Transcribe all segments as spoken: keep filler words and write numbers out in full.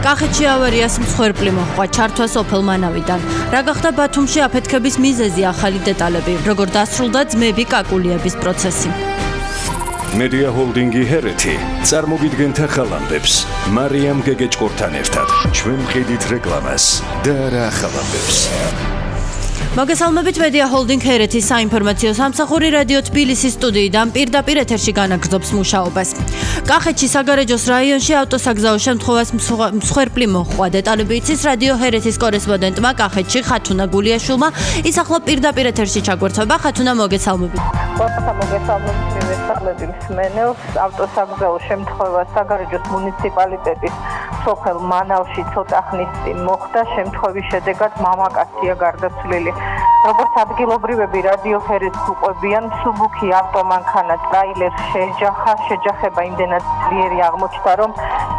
კახეთში ავარიას მსხვერპლი მოჰყვა ჩართვა სოფელ მანავიდან. რა გახდა ბათუმში აფეთქების მიზეზი ახალი დეტალები, როგორ დასრულდა ძმები კაკულიების პროცესი. Media Holding-ი ჰერეთი წარმოგიდგენთ ახალ ამბებს მარიამ გეგეჭკორთან ერთად. ჩვენ ვყიდით რეკლამას და რა ახალ ამბებს. მოგესალმებით Media Holding ჰერეთის საინფორმაციო სამსახური რადიო თბილისის სტუდიიდან პირდაპირ ეთერში განაგრძობს მუშაობას. კახეთში საგარეჯოს რაიონში ავტოსაგზაო შემთხვევას მსხვერპლი მოჰყვა. დეტალები იცის რადიო ჰერეთის კორესპონდენტმა კახეთში ხათუნა გულიაშვილმა. ის ახლა პირდაპირ ეთერში ჩაგვერთვება. ხათუნა, მოგესალმებით. მოგესალმებით მივესალმები მსმენელს. ავტოსაგზაო შემთხვევა საგარეჯოს მუნიციპალიტეტის სოფელ მანავში ცოტა ხნის წინ მოხდა. შემთხვევის შედეგად მამაკაცია გარდაცვლილი. როგორც ადგილობრივები რადიო ჰერეთს უყვებიან, მსუბუქი ავტომანქანა ტრაილერს შეეჯახა. შეჯახება იმდენად ძლიერი აღმოჩნდა, რომ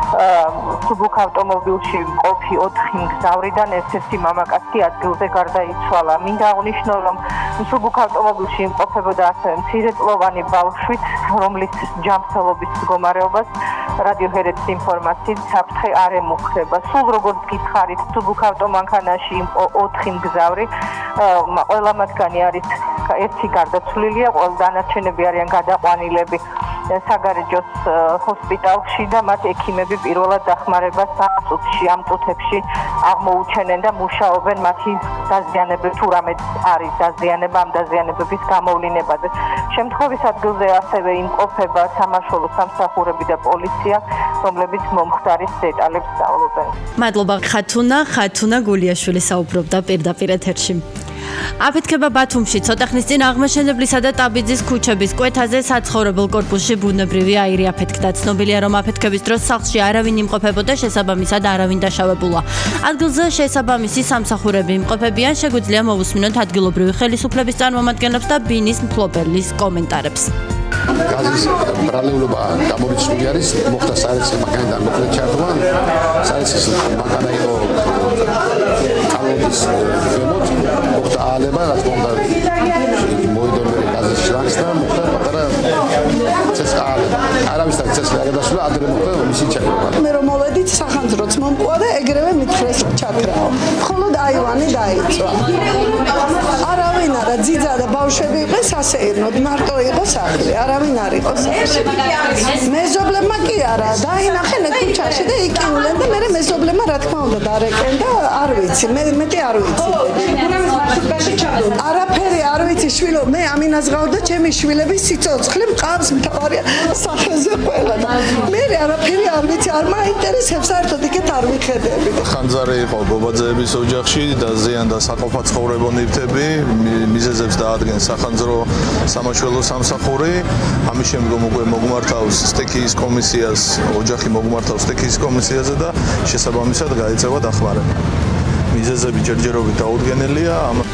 მსუბუქ ავტომობილში მყოფი ოთხი მგზავრიდან ერთ-ერთი მამაკაცი ადგილზე გარდაიცვალა. მინდა აღნიშნო, რომ მსუბუქ ავტომობილში იმყოფებოდა ასევე მცირეწლოვანი ბავშვით, რომლის ჯანმრთელობის მდგომარეობას რადიო ჰერეთის ინფორმაციით საფრთხე არ ემუქრება. სულ როგორც გითხარით, მსუბუქ ავტომანქანაში იყო ოთხი მგზავრი, ყველა მათგანი არის ერთი გარდაცვლილია, ყველა დანარჩენები არიან გადაყვანილები საგარეჯოს ჰოსპიტალში და მათ ექიმები პირველად დახმარებას ამ წუთში, ამ წუთებში აღმოუჩენენ და მუშაობენ მათი დაზიანების, თუ რამე არის დაზიანება ამ დაზიანებების გამოვლინებაზე. შემთხვევის ადგილზე ასევე იმყოფება სამაშველო სამსახურები და პოლიცია, რომლებიც მომხდარის დეტალებს სწავლობენ. მადლობა ხათუნა, ხათუნა გულიაშვილი საუბრობდა პირდაპირ ეთერში. აფეთქება ბათუმში ცოტა ხნის წინ აღმაშენებლისა და ტაბიძის ქუჩების კვეთაზე საცხოვრებელ კორპუსში ბუნებრივი აირი აფეთქდა. ცნობილია, რომ აფეთქების დროს სახლში არავინ იმყოფებოდა, შესაბამისად არავინ დაშავებულა. ადგილზე შესაბამისი სამსახურები იმყოფებიან. შეგვიძლია მოვუსმინოთ ადგილობრივი ხელისუფლების წარმომადგენლებს და ბინის მფლობელის კომენტარებს. გაზის ბრალეულობა გამორიცხული არის, მოხდა საერთო მაგალითად მოკლედ ჩართვა. საერთო მაგალითად იყო კალოდის ზემოთ მოხდა ალება, რა თქმა უნდა მოიდომერი გაზის შლანგს და მოხდა პატარა ცეცხალება. არავის და ცეცხლა გადასულა ადრე მოხდა მისი ჩაქრება. მე რომ მოვედით სახანძროც მომყვა და ეგრევე მითხრეს ჩაქრაო. მხოლოდ აივანი დაიწვა. არავინ არა, ძიძა და ბავშვები იყო სასეირნოდ, მარტო იყო სახლი, არავინ არ იყო სახლში. მეზობლებმა კი არა, დაინახენ ქუჩაში და იკივლენ და მე მეზობლებმა რა თქმა უნდა დარეკენ და არ ვიცი, მე მეტი არ ვიცი. არაფერი არ ვიცი, შვილო, მე ამინას გავდა ჩემი შვილების სიცოცხლე მყავს მთავარია სახეზე ყველა და მე არაფერი არ ვიცი, არ მაინტერესებს საერთოდ იქეთ არ ვიხედები. ხანძარი იყო გობაძეების ოჯახში, დაზიანდა საყოფაცხოვრებო ნივთები, მიზეზებს დაადგენს სახანძრო სამაშველო სამსახური. ამის შემდგომ უკვე მოგმართავს სტექიის კომისიას, ოჯახი მოგმართავს სტექიის კომისიაზე და შესაბამისად გაეწევა დახმარება. მიზეზები ჯერჯერობით დაუდგენელია.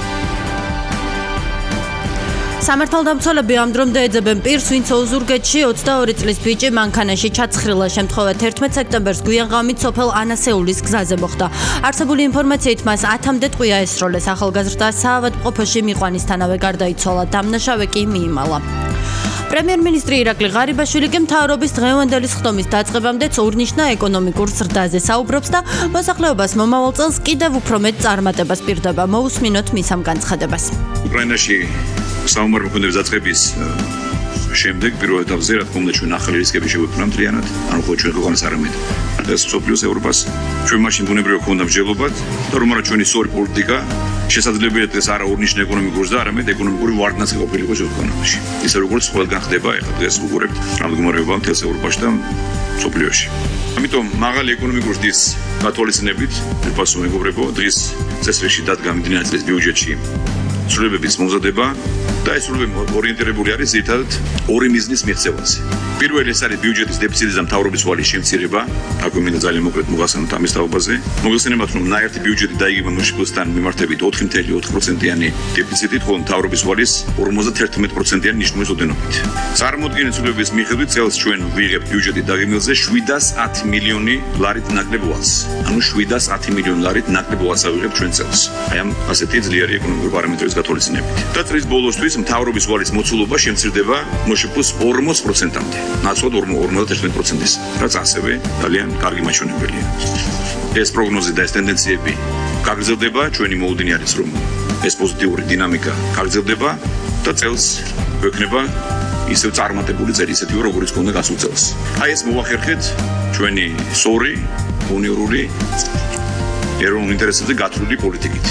სამართალდამცველები ამ დრომდე ეძებენ პირს, ვინც ოზურგეთში ოცდაორი წლის ბიჭი მანქანაში ჩაცხრილა. შემთხვევა თერთმეტ სექტემბერს გვიანღამით სოფელ ანასეულის გზაზე მოხდა. არსებული ინფორმაციით მას ათამდე ტყვია ესროლეს. ახალგაზრდა საავადმყოფოში მიყვანისთანავე გარდაიცვალა, დამნაშავე კი მიიმალა. პრემიერ-მინისტრი ირაკლი ღარიბაშვილი კი მთავრობის დღევანდელი სხდომის დაწყებამდეც ორნიშნა ეკონომიკურ ზრდაზე საუბრობს და მოსახლეობას მომავალ წელს კიდევ უფრო მეტ წარმატებას პირდება. მოусმინოთ მის ამ განცხადებას. უკრაინაში საომარი მოქმედების დაწყების შემდეგ პირველ ეტაპზე რა თქმა უნდა ჩვენ ახალი რისკები შევექმნა მთლიანად, ანუ ხო ჩვენ ქვეყანას არამედ ეს სოფლიოს ევროპას. ჩვენ მაშინ ბუნებრივად გვქონდა მსჯელობად და რომ არა ჩვენი სწორი პოლიტიკა შესაძლებელია ეს არა ორნიშნა ეკონომიკური ზრდა, არამედ ეკონომიკური ვარდნაცი ყოფილიყო ქვეყანაში. ისე როგორც ყველგან ხდება ეხლა დღეს უყურებთ რა მდგომარეობა მთელს ევროპაში და სოფლიოში. ამიტომ მაღალი ეკონომიკური ზრდის გათვალისწინებით ფასო მეგობრებო, დღის წესრიგში დადგა მიმდინარე წლის ბიუჯეტში ცვლილებების მომზადება და ეს ცვლილებები ორიენტირებული არის ერთად ორი მიზნის მიღწევაზე. პირველი ეს არის ბიუჯეტის დეფიციტის და მთავრობის ვალის შემცირება, აქვე მინდა ძალიან მოკლედ მოგახსენოთ ამის თაობაზე. მოგეხსენებათ, რომ ნაერთი ბიუჯეტი დაიგება მშპ-სთან მიმართებით ოთხი კoma ოთხ პროცენტიანი დეფიციტით, ხოლო მთავრობის ვალის ორმოცდათერთმეტ პროცენტიანი ნიშნული ოდენობით. წარმოუდგენელი ცვლილებების მიხედვით წელს ჩვენ ვიღებთ ბიუჯეტის დაგეგმვაზე შვიდას ათი მილიონი ლარით ნაკლებ ვალს. ანუ შვიდას ათი მილიონი ლარით ნაკლებ ვალს ავიღებთ ჩვენ წელს. აი ამ ასეთი ძლიერი ეკონომიკური პარამეტრების გათვალისწინებით. და წლის ბოლოსთვის ეს მთავრობის ვალის მოცულობა შემცირდება მშპ-ს ორმოც პროცენტამდე, ნაცვლად ორმოცდაერთმეტ პროცენტის, რაც ასევე ძალიან კარგი მაჩვენებელია. ეს პროგნოზი და ეს ტენდენციები გაგრძელდება, ჩვენი მოუდინი არის, რომ ეს პოზიტიური დინამიკა გაგრძელდება და წელს გვექნება ისევ წარმატებული წელი, ისეთივე როგორც გქონდა გასულ წელს. აი ეს მოვახერხეთ ჩვენი სორი, უნიორული ეროვნულ ინტერესებზე გათვლილი პოლიტიკით.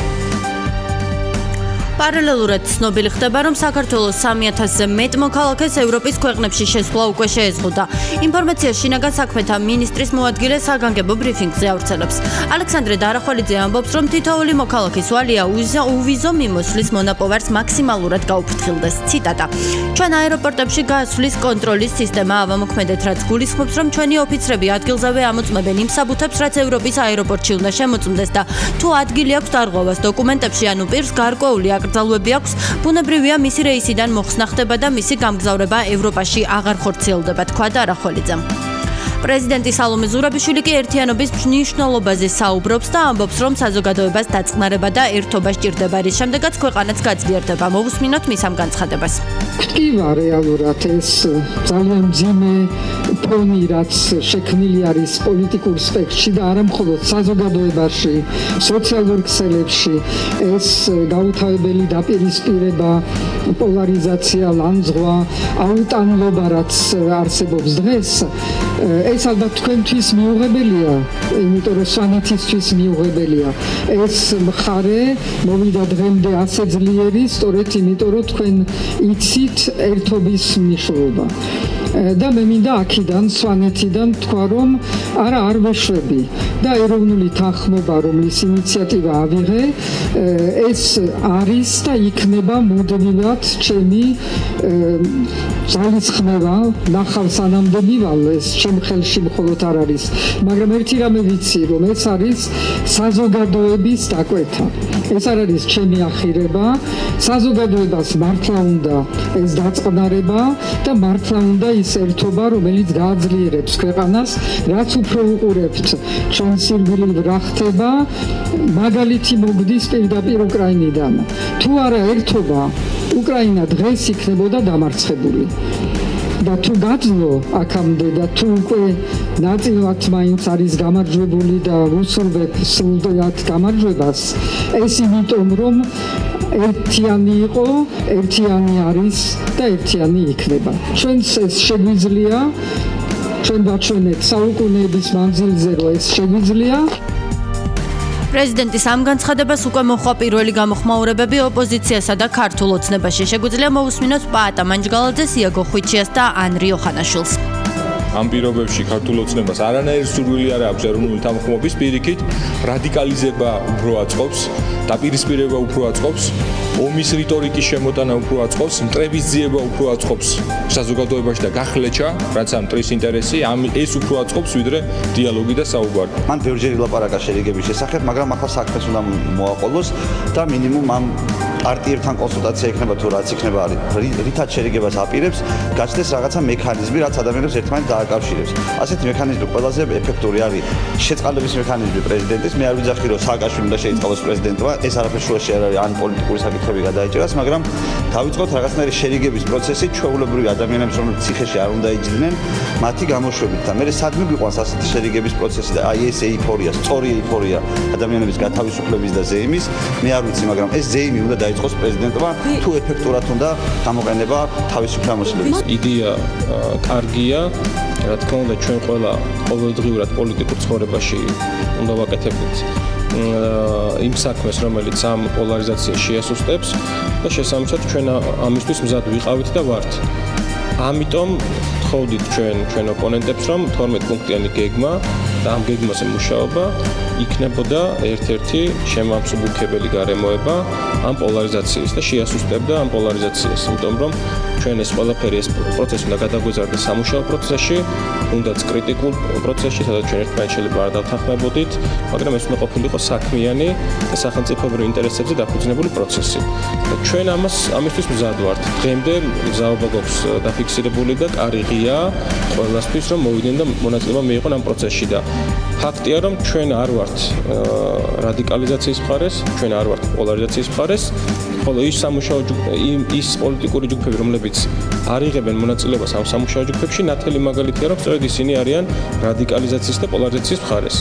პარალელურად ცნობილი ხდება, რომ საქართველოს სამი ათასზე მეტ მოქალაქეს ევროპის ქვეყნებში შესვლა უკვე შეეზღუდა. ინფორმაციას შინაგან საქმეთა მინისტრის მოადგილე საგანგებო ბრიფინგზე ავრცელებს. ალექსანდრე დარახვალიძე ამბობს, რომ თითოეული მოქალაქის ვალია უვიზო მიმოსვლის მონაპოვარს მაქსიმალურად გაუფრთხილდეს. ციტატა: ჩვენ აეროპორტებში გასვლის კონტროლის სისტემა ავამოქმედეთ, რაც გულისხმობს, რომ ჩვენი ოფიცრები ადგილზევე ამოწმებენ იმ საბუთებს, რაც ევროპის აეროპორტში უნდა შემოწმდეს და თუ ადგილი აქვს დარღვევას დოკუმენტებში, ანუ პირს გარკვეული აკრძალვები აქვს, ბუნებრივია მისი რეისიდან მოხსნა ხდება და მისი გამგზავრება ევროპაში აღარ ხორციელდება, თქვა დარახვალიძემ. პრეზიდენტი სალომე ზურაბიშვილი კი ერთიანობის მნიშვნელობაზე საუბრობს და ამბობს, რომ საზოგადოებას დაწყნარება და ერთობა სჭირდება, რის შემდეგაც ქვეყანაც გაძლიერდება. მოვუსმინოთ მის ამ განცხადებას. გტკივა რეალურად ეს ძალიან მძიმე ფონი, რაც შექმნილი არის პოლიტიკურ სპექტრში და არა მხოლოდ საზოგადოებაში, სოციალურ ქსელებში, ეს გაუთავებელი დაპირისპირება, პოლარიზაცია, ლანძღვა, აუტანლობა, რაც არსებობს დღეს, ეს ალბათ თქვენთვის მიუღებელია, იმიტომ რომ სვანეთისთვის მიუღებელია. ეს მხარე მოვიდა დღემდე ასე ძლიერი, სწორედ იმიტომ რომ თქვენ იცით ერთობის მნიშვნელობა. და მე მინდა აქედან სვანეთიდან თქვა, რომ არა არ ვეშვები და ეროვნული თანხმობა, რომლის ინიციატივა ავიღე, ეს არის და იქნება მუდმივად ჩემი ძალისხმევა, ნახავ სანამდე მივალ, ეს ჩემ ხელში მხოლოდ არ არის, მაგრამ ერთი რამე ვიცი, რომ ეს არის საზოგადოების დაკვეთა. ეს არ არის ჩემი ახირება, საზოგადოებას მართლა უნდა ეს დაწყნარება და მართლა უნდა ის ერთობა, რომელიც გააძლიერებს ქვეყანას, რაც უფრო უყურებთ ჩვენ სირბილივ რა ხდება, მაგალითი მოგდის პირდაპირ უკრაინიდან. თუ არა ერთობა, უკრაინა დღეს იქნებოდა დამარცხებული. და თუ გაძლო აქამდე და თუ უკვე ნაწილად მაინც არის გამარჯვებული და უსურვებ სრულად გამარჯვებას, ეს იმიტომ რომ ერთიანი იყო, ერთიანი არის და ერთიანი იქნება. ჩვენს ეს შეგვიძლია, ჩვენ ვაჩვენეთ საუკუნეების მანძილზე, რომ ეს შეგვიძლია. პრეზიდენტის ამ განცხადებას უკვე მოხდა პირველი გამოხმაურებები ოპოზიციასა და ქართულ ოცნებაში. შეგვიძლია მოვუსმინოთ პაატა მანჯგალაძეს, იაგო ხვიჩიას და ანრი ოხანაშვილს. ამ პირობებში ქართულ ოცნებას არანაირი სურვილი არ აქვს ეროვნული თანხმობის, პირიქით რადიკალიზება უფრო აწყობს, დაპირისპირება უფრო აწყობს, ომის რიტორიკის შემოტანა უფრო აწყობს, მტრების ძიება უფრო აწყობს საზოგადოებაში და გახლეჩა, რაც ამ მტრის ინტერესი, ამ ეს უფრო აწყობს, ვიდრე დიალოგი და საუბარი. მან ბევრჯერ ილაპარაკა შერიგების შესახებ, მაგრამ ახლა საქმეს უნდა მოაყოლოს და მინიმუმ ამ პარტიებთან კონსულტაცია იქნება თუ რაც იქნება, რითაც შერიგებას აპირებს, გაჩნდეს რაღაცა მექანიზმი, რაც ადამიანებს ერთმანეთს დააკავშირებს. ასეთი მექანიზმი ყველაზე ეფექტური არის შეწყალების მექანიზმი პრეზიდენტის. მე არ ვიძახი, რომ სააკაშვილი უნდა შეიწყალოს პრეზიდენტობა, ეს არაფერ შუაში არ არის, ან პოლიტიკური საკითხები გადაიჭერას, მაგრამ დავიწყოთ რაღაცნაირი შერიგების პროცესი ჩვეულებრივი ადამიანებს, რომლებიც ციხეში არ უნდა იჯდნენ, მათი გამოშვებით და მე სადმე გვიყვანს ასეთი შერიგების პროცესი და აი ეს ეიფორია, სწორი ეიფორია ადამიანების გათავისუფლების და ზეიმის, მე არ ვიცი, მაგრამ ეს ზეიმი უნდა დაიწყოს პრეზიდენტობა, თუ ეფექტურად უნდა გამოყენება თავისუფლ ამოსილების. იდეა კარგია, რა თქმა უნდა, ჩვენ ყველა ყოველდღიურად პოლიტიკურ ცხოვრებაში უნდა ვაკეთებდეთ იმ საქმეს, რომელიც ამ პოლარიზაციას შეასუსტებს და შესაბამისად ჩვენ ამისთვის მზად ვიყავით და ვართ. ამიტომ თხოვდით ჩვენ ჩვენ ოპონენტებს, რომ თორმეტ პუნქტიანი გეგმა და ამ გეგმაზე მუშაობა იქნებოდა ერთ-ერთი შემამსუბუქებელი გარემოება ამ პოლარიზაციის და შეასუსტებდა ამ პოლარიზაციას, იმიტომ რომ ჩვენ ეს ყველაფერი ეს პროცესი უნდა გადაგვეზარდეს სამუშაო პროცესში, უნდაც კრიტიკულ პროცესში, სადაც ჩვენ ერთმანეთს შეიძლება არ დავთანხმებოდით, მაგრამ ეს უნდა ყოფილიყო საქმიანი და სახელმწიფოებრივ ინტერესებზე დაფუძნებული პროცესი. და ჩვენ ამას ამისთვის მზად ვართ. დღემდე მზაობა გვაქვს დაფიქსირებული და კარი ღია ყველასთვის, რომ მოვიდნენ და მონაწილეობა მიიღონ ამ პროცესში და ფაქტია, რომ ჩვენ არ ვართ რადიკალიზაციის მხარეს, ჩვენ არ ვართ პოლარიზაციის მხარეს, ხოლო ის სამუშაო ის პოლიტიკური ჯგუფები, რომლებიც არ იღებენ მონაწილეობას ამ სამუშაო ჯგუფებში, ნათელი მაგალითია, რომ სწორედ ისინი არიან რადიკალიზაციის და პოლარიზაციის მხარეს.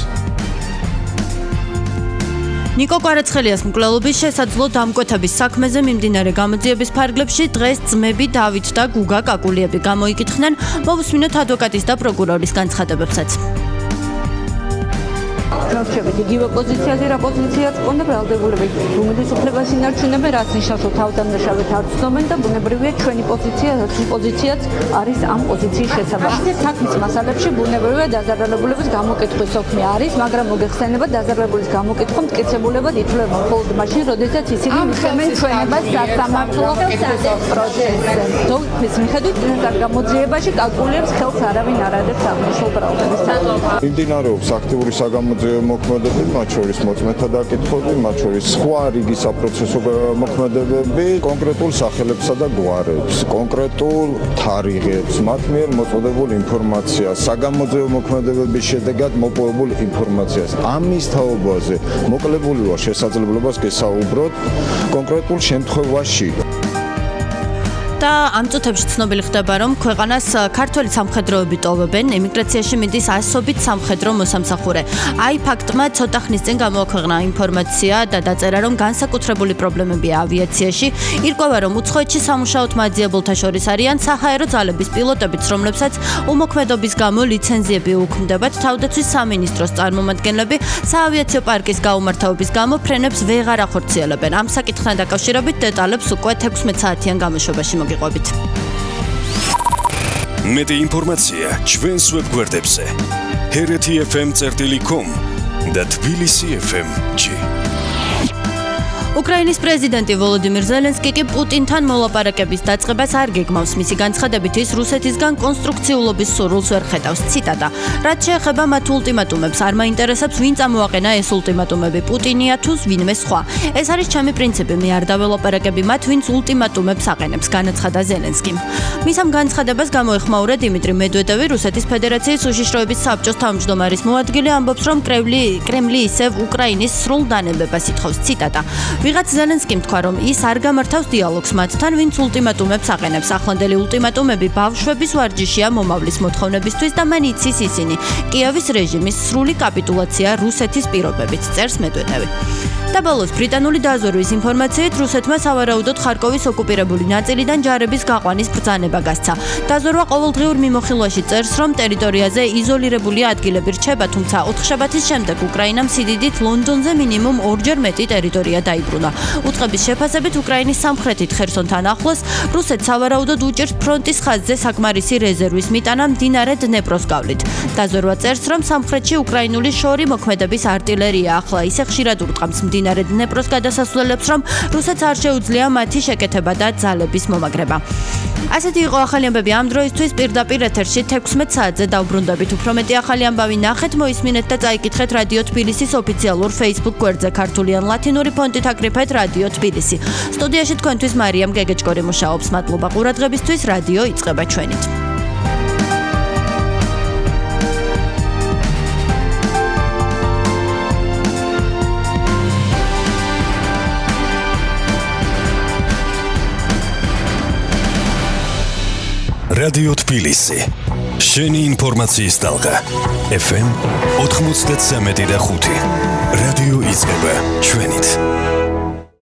ნიკო კვარაცხელიას მკვლელობის შესაძლო დამკვეთების საქმეზე მიმდინარე გამოძიების ფარგლებში დღეს ძმები დავით და გუგა კაკულიები გამოიკითხნენ, მოვუსმინოთ ადვოკატის და პროკურორის განცხადებებსაც. რჩებით იგივე პოზიციაზე რა პოზიციაც ყონდა ბრალდებულებით უმეტეს უფლებას ინარჩუნებენ რაც ნიშნავს რომ თავდამნაშავედ არ ცნობენ და ბუნებრივია ჩვენი პოზიცია პოზიციაც არის ამ პოზიციის შესაბამისი საქმის მასალებში ბუნებრივია დაზარალებულების გამოკითხვის საქმე არის მაგრამ მოგეხსენება დაზარალებულის გამოკითხვა მტკიცებულებად ითვლება მხოლოდ მაშინ როდესაც ისინი მისცემენ ჩვენებას სასამართლო პროცესზე თუმცა მიხედვით ამ გამოძიებაში კალკულიებს ხელს არავინ არ ადებს აღმოსულ ბრალდებისთან მიმდინარეობს აქტიური საგამოძიებო მოქმედებები, მათ შორის მოწმეთა დაკითხვები, მათ შორის სხვა რიგი საპროცესო მოქმედებები, კონკრეტულ სახელებსა და გვარებს, კონკრეტულ თარიღებს, მათ მიერ მოწოდებულ ინფორმაციას, საგამოძიებო მოქმედებების შედეგად მოპოვებულ ინფორმაციას. ამის თაობაზე მოკლებული ვარ შესაძლებლობას გესაუბროთ კონკრეტულ შემთხვევაში. და ამ წუთებში ცნობილი ხდება, რომ ქვეყანას ქართველი სამხედროები ტოვებენ, ემიგრაციაში მიდის ასობით სამხედრო მოსამსახურე. აი ფაქტმა ცოტა ხნის წინ გამოაქვეყნა ინფორმაცია და დაწერა, რომ განსაკუთრებული პრობლემებია ავიაციაში. ირკვევა, რომ უცხოეთში სამუშაოდ მაძიებელთა შორის არიან საჰაერო ძალების პილოტებიც, რომლებსაც უმოქმედობის გამო ლიცენზიები უქმდებათ. თავდაცვის სამინისტროს წარმომადგენლები საავიაციო პარკის გაუმართავების გამო ფრენებს ვეღარ ახორციელებენ. ამ საკითხთან დაკავშირებით დეტალებს უკვე თექვსმეტ საათიან გამოშვებაში მოგიყვებით. მეტი ინფორმაცია ჩვენს ვებგვერდებზე ჰერეთი ეფ ემ წერტილი კომ და თბილისი ეფ ემ ჯი. უკრაინის პრეზიდენტი ვოლოდიმირ ზელენსკი კი პუტინთან მოლაპარაკების დაწყებას არ გეგმავს. მისი განცხადებით ის რუსეთისგან კონსტრუქციულობის სურვილს ვერ ხედავს. ციტატა: რაც შეეხება მათ ულტიმატუმებს, არ მაინტერესებს ვინ წამოაყენა ეს ულტიმატუმები, პუტინია თუ ვინმე სხვა. ეს არის ჩემი პრინციპი, მე არ დაველაპარაკები მათ, ვინც ულტიმატუმებს აყენებს, განაცხადა ზელენსკიმ. მის ამ განცხადებას გამოეხმაურა დიმიტრი მედვედევი, რუსეთის ფედერაციის უშიშროების საბჭოს თავმჯდომარის მოადგილე, ამბობს, რომ კრემლი კრემლი ისევ უკრაინის სრულ დანებებას ითხოვს. ციტატა: ვიღაც ზელენსკიმ თქვა, რომ ის არ გამართავს დიალოგს მათთან, ვინც ულტიმატუმებს აყენებს. ახლანდელი ულტიმატუმები ბავშვების ვარჯიშია მომავლის მოთხოვნებისთვის და მან იცის ისინი. კიევის რეჟიმის სრული კაპიტულაცია რუსეთის პირობებით, წერს მედვედევი. და ბოლოს ბრიტანული დაზვერვის ინფორმაციით რუსეთმა სავარაუდოდ ხარკოვის ოკუპირებული ნაწილიდან ჯარების გაყვანის ბრძანება გასცა. დაზვერვა ყოველდღიურ მიმოხილვაში წერს, რომ ტერიტორიაზე იზოლირებული ადგილები რჩება, თუმცა ოთხშაბათის შემდეგ უკრაინამ სიდიდით ლონდონზე მინიმუმ ორჯერ მეტი ტერიტორია დაიბრუნა. უწყების შეფასებით უკრაინის სამხრეთით ხერსონთან ახლოს რუსეთს სავარაუდოდ უჭირს ფრონტის ხაზზე საკმარისი რეზერვის მიტანა მდინარე დნეპროს გავლით. დაზვერვა წერს, რომ სამხრეთში უკრაინული შორი მოქმედების არტილერია ახლა ისე ხშირად ურტყამს მდინარე დნეპროს გადასასვლელებს, რომ რუსეთს არ შეუძლია მათი შეკეთება და ძალების მომაგრება. ასეთი იყო ახალი ამბები ამ დროისთვის. პირდაპირ ეთერში თექვსმეტ საათზე დავბრუნდებით. უფრო მეტი ახალი ამბავი ნახეთ, მოისმინეთ და წაიკითხეთ რადიო თბილისის ოფიციალურ Facebook გვერდზე ქართული ან ლათინური ფონტით აკრიფეთ რადიო თბილისი. სტუდიაში თქვენთვის მარიამ გეგეჭკორი მუშაობს. მადლობა ყურადღებისთვის. რადიო იწყება ჩვენით. რადიო თბილისი. შენი ინფორმაციის ტალღა. ეფ ემ ოთხმოცდათსამეტი და ხუთი. რადიო იწყება ჩვენით.